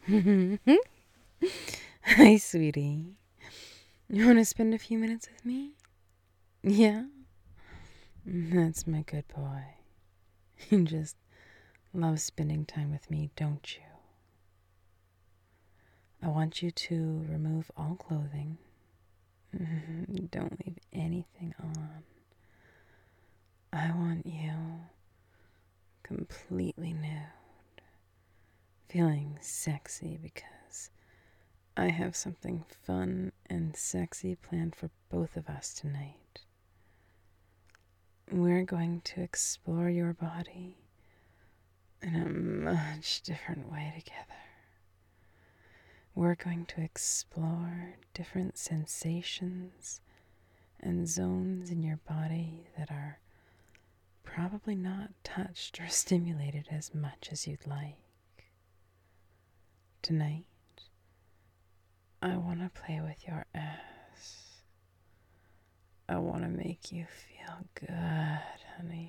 Hi, sweetie. You want to spend a few minutes with me? Yeah? That's my good boy. You just love spending time with me, don't you? I want you to remove all clothing. Don't leave anything on. I want you completely nude, feeling sexy because I have something fun and sexy planned for both of us tonight. We're going to explore your body in a much different way together. We're going to explore different sensations and zones in your body that are probably not touched or stimulated as much as you'd like. Tonight, I want to play with your ass. I want to make you feel good, honey.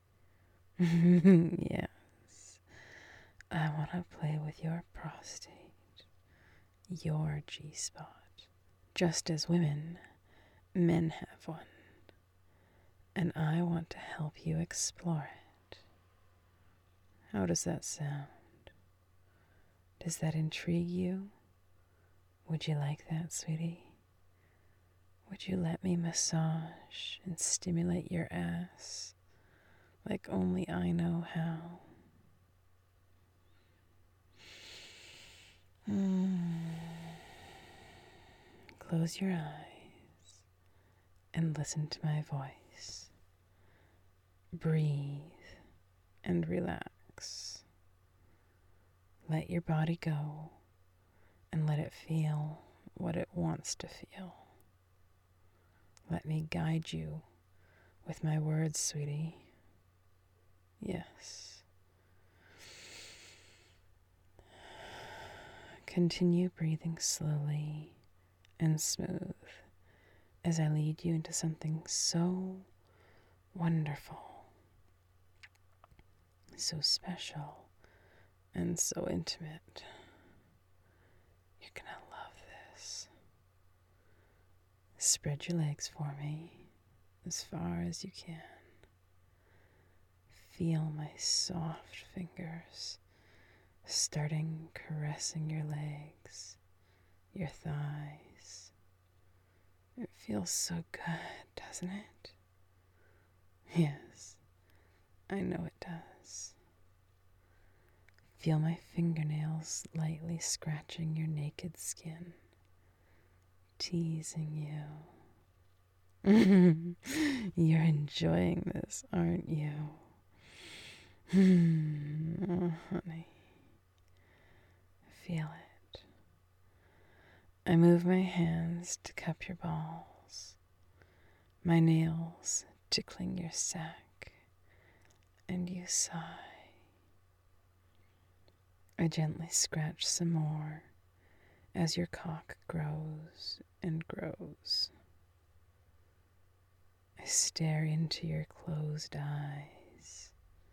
Yes. I want to play with your prostate, your G-spot. Just as women, men have one. And I want to help you explore it. How does that sound? Does that intrigue you? Would you like that, sweetie? Would you let me massage and stimulate your ass like only I know how? Close your eyes and listen to my voice. Breathe and relax. Let your body go and let it feel what it wants to feel. Let me guide you with my words, sweetie. Yes. Continue breathing slowly and smooth as I lead you into something so wonderful, so special, and so intimate. You're gonna love this. Spread your legs for me as far as you can. Feel my soft fingers starting caressing your legs, your thighs. It feels so good, doesn't it? Yes, I know it does. Feel my fingernails lightly scratching your naked skin, teasing you. You're enjoying this, aren't you? Oh, honey. Feel it. I move my hands to cup your balls, my nails tickling your sack, and you sigh. I gently scratch some more as your cock grows and grows. I stare into your closed eyes.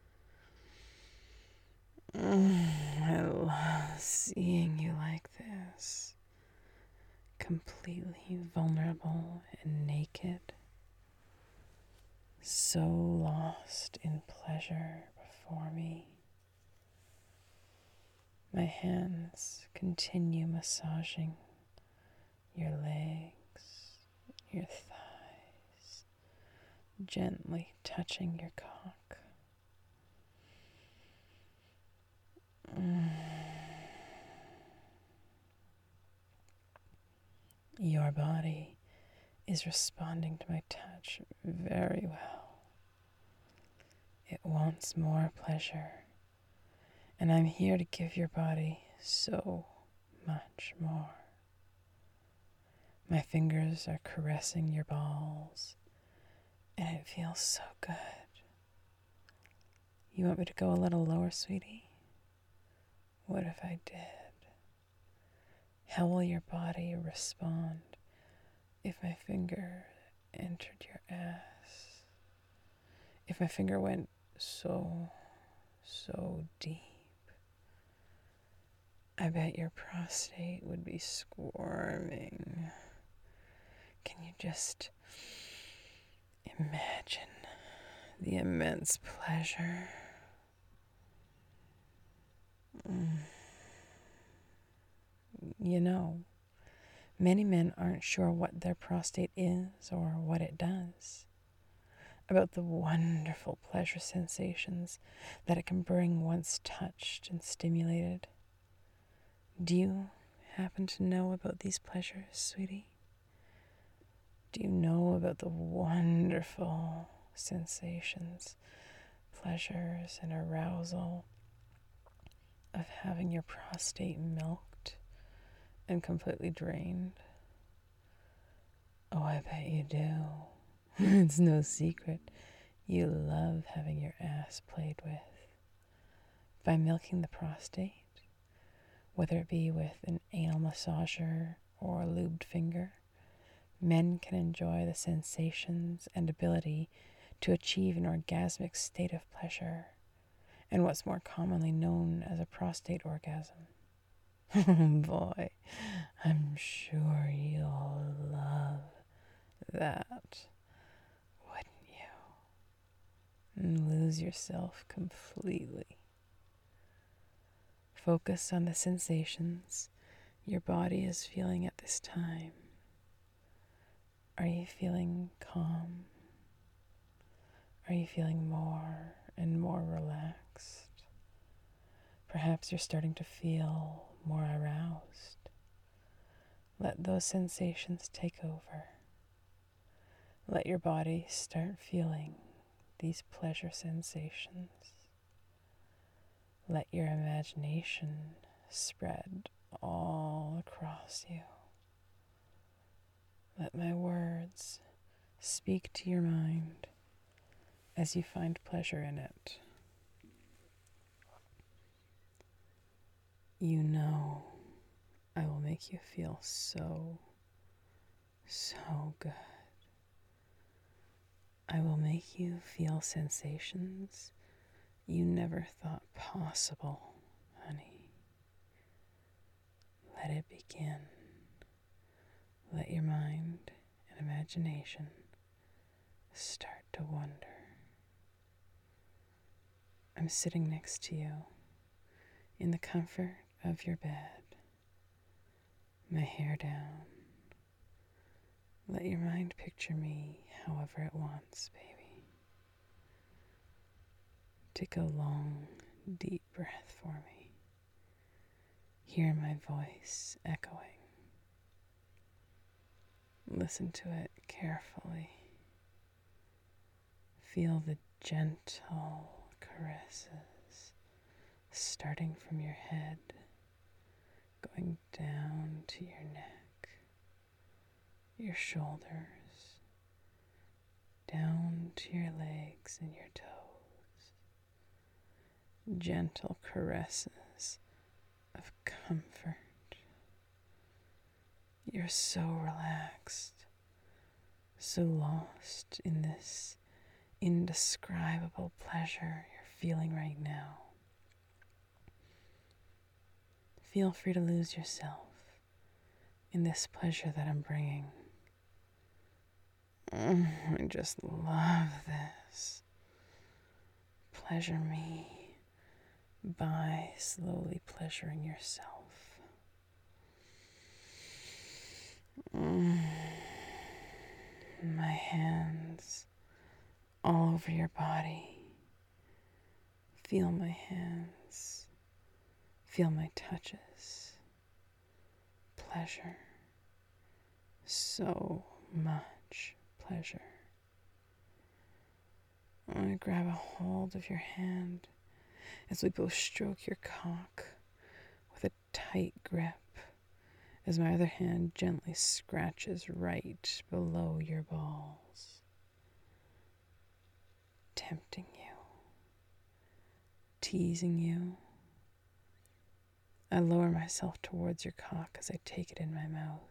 I love seeing you like this, completely vulnerable and naked, so lost in pleasure before me. My hands continue massaging your legs, your thighs, gently touching your cock. Your body is responding to my touch very well. It wants more pleasure, and I'm here to give your body so much more. My fingers are caressing your balls, and it feels so good. You want me to go a little lower, sweetie? What if I did? How will your body respond if my finger entered your ass? If my finger went so deep? I bet your prostate would be squirming. Can you just imagine the immense pleasure? You know, many men aren't sure what their prostate is or what it does, about the wonderful pleasure sensations that it can bring once touched and stimulated. Do you happen to know about these pleasures, sweetie? Do you know about the wonderful sensations, pleasures, and arousal of having your prostate milked and completely drained? Oh, I bet you do. It's no secret. You love having your ass played with. By milking the prostate, whether it be with an anal massager or a lubed finger, men can enjoy the sensations and ability to achieve an orgasmic state of pleasure, and what's more commonly known as a prostate orgasm. Oh boy, I'm sure you'll love that, wouldn't you? And lose yourself completely. Focus on the sensations your body is feeling at this time. Are you feeling calm? Are you feeling more and more relaxed? Perhaps you're starting to feel more aroused. Let those sensations take over. Let your body start feeling these pleasure sensations. Let your imagination spread all across you. Let my words speak to your mind as you find pleasure in it. You know I will make you feel so good. I will make you feel sensations you never thought possible, honey. Let it begin. Let your mind and imagination start to wander. I'm sitting next to you in the comfort of your bed, my hair down. Let your mind picture me however it wants, baby. Take a long, deep breath for me. Hear my voice echoing. Listen to it carefully. Feel the gentle caresses starting from your head, going down to your neck, your shoulders, down to your legs and your toes. Gentle caresses of comfort. You're so relaxed, so lost in this indescribable pleasure you're feeling right now. Feel free to lose yourself in this pleasure that I'm bringing. I just love this. Pleasure me by slowly pleasuring yourself. My hands all over your body. Feel my hands. Feel my touches. Pleasure. So much pleasure. I grab a hold of your hand as we both stroke your cock with a tight grip, as my other hand gently scratches right below your balls, tempting you, teasing you. I lower myself towards your cock as I take it in my mouth.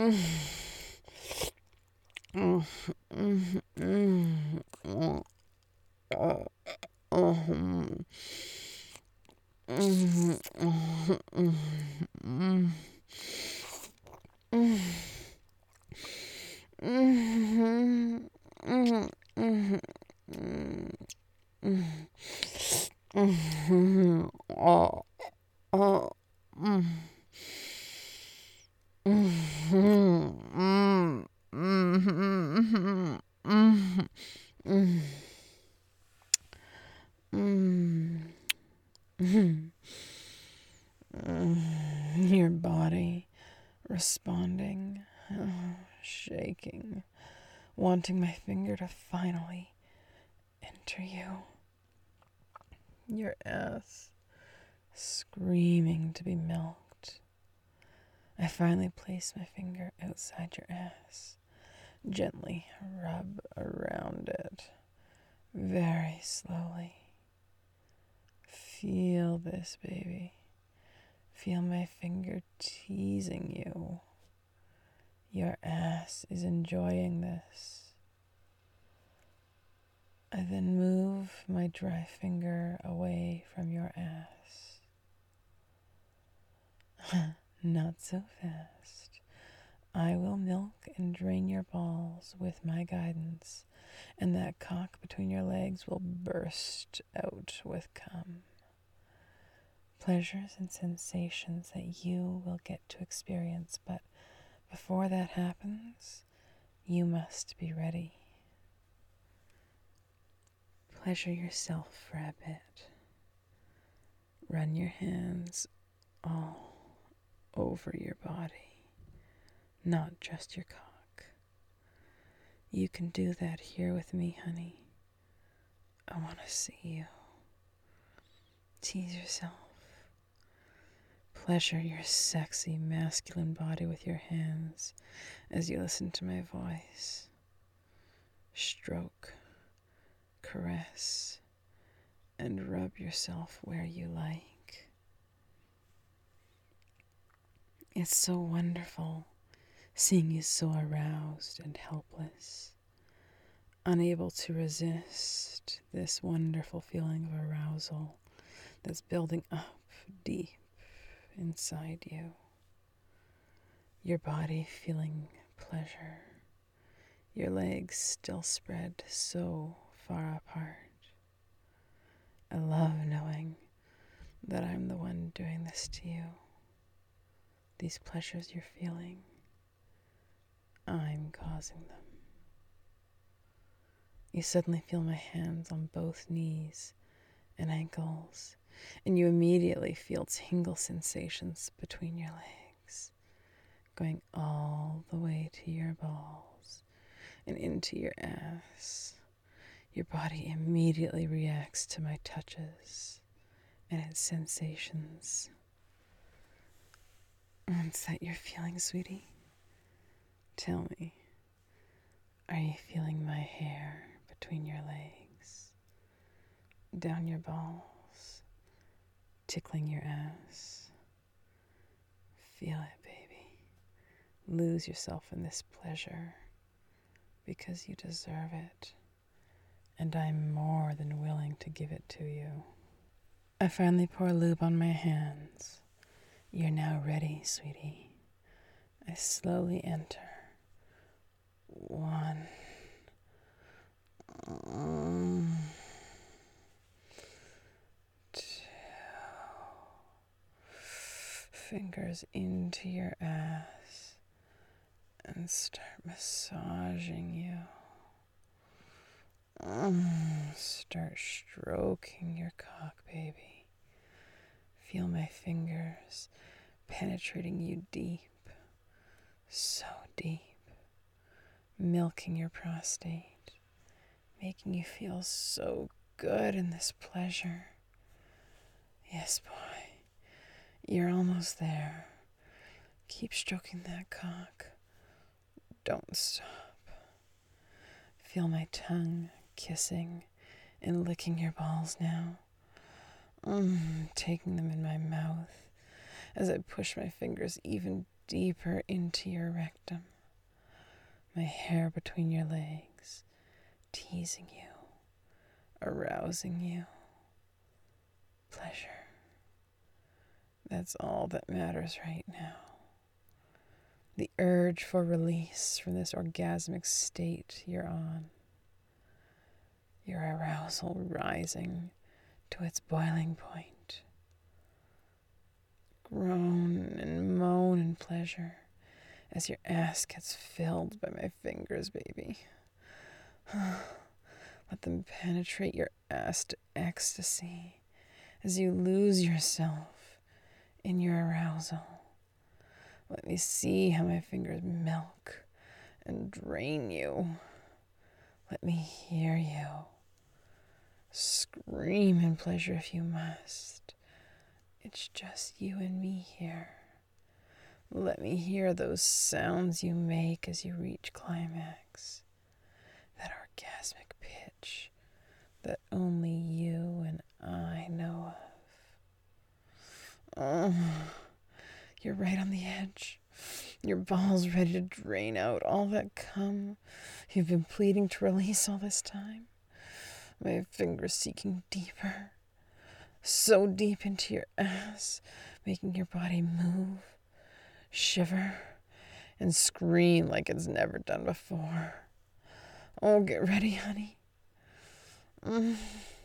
Your body responding, shaking, wanting my finger to finally enter you. Your ass screaming to be milked. I finally place my finger outside your ass, gently rub around it, very slowly. Feel this, baby. Feel my finger teasing you. Your ass is enjoying this. I then move my dry finger away from your ass. Not so fast. I will milk and drain your balls with my guidance, and that cock between your legs will burst out with cum. Pleasures and sensations that you will get to experience, but before that happens, you must be ready. Pleasure yourself for a bit. Run your hands all over your body, not just your cock. You can do that here with me, honey. I want to see you. Tease yourself. Pleasure your sexy, masculine body with your hands as you listen to my voice. Stroke, caress, and rub yourself where you like. It's so wonderful seeing you so aroused and helpless, unable to resist this wonderful feeling of arousal that's building up deep inside you. Your body feeling pleasure, your legs still spread so far apart. I love knowing that I'm the one doing this to you. These pleasures you're feeling, I'm causing them. You suddenly feel my hands on both knees and ankles, and you immediately feel tingle sensations between your legs, going all the way to your balls and into your ass. Your body immediately reacts to my touches and its sensations. What's that you're feeling, sweetie? Tell me, are you feeling my hair between your legs, down your balls, tickling your ass? Feel it, baby. Lose yourself in this pleasure because you deserve it, and I'm more than willing to give it to you. I finally pour lube on my hands. You're now ready, sweetie. I slowly enter. 1, 2, fingers into your ass and start massaging you. Start stroking your cock, baby. Feel my fingers penetrating you deep, so deep, milking your prostate, making you feel so good in this pleasure. Yes, boy, you're almost there. Keep stroking that cock. Don't stop. Feel my tongue kissing and licking your balls now. Taking them in my mouth as I push my fingers even deeper into your rectum, my hair between your legs, teasing you, arousing you. Pleasure. That's all that matters right now. The urge for release from this orgasmic state you're on. Your arousal rising to its boiling point. Groan and moan in pleasure as your ass gets filled by my fingers, baby. Let them penetrate your ass to ecstasy as you lose yourself in your arousal. Let me see how my fingers milk and drain you. Let me hear you. Scream in pleasure if you must. It's just you and me here. Let me hear those sounds you make as you reach climax. That orgasmic pitch that only you and I know of. Oh, you're right on the edge. Your balls ready to drain out all that cum you've been pleading to release all this time. My fingers seeking deeper, so deep into your ass, making your body move, shiver, and scream like it's never done before. Oh, get ready, honey. I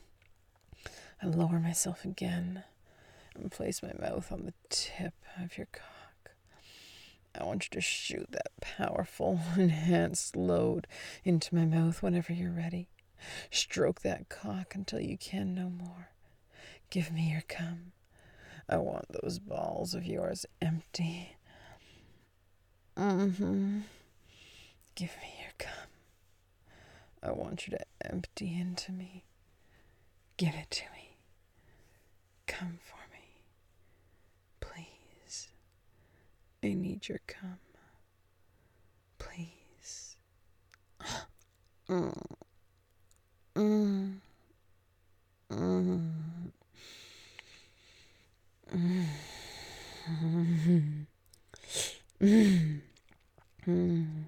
lower myself again and place my mouth on the tip of your cock. I want you to shoot that powerful, enhanced load into my mouth whenever you're ready. Stroke that cock until you can no more. Give me your cum. I want those balls of yours empty. Give me your cum. I want you to empty into me. Give it to me. Come for me. Please. I need your cum. Please. Mm. Mm. Mm. Mm. Mm. Mm.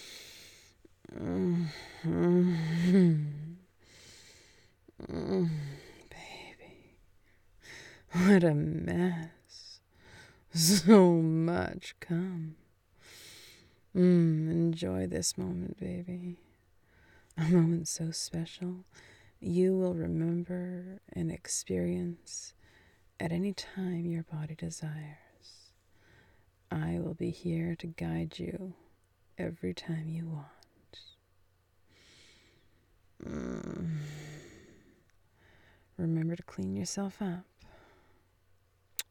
Baby, what a mess. So much cum. Enjoy this moment, baby. A moment so special you will remember and experience at any time your body desires. I will be here to guide you every time you want. Remember to clean yourself up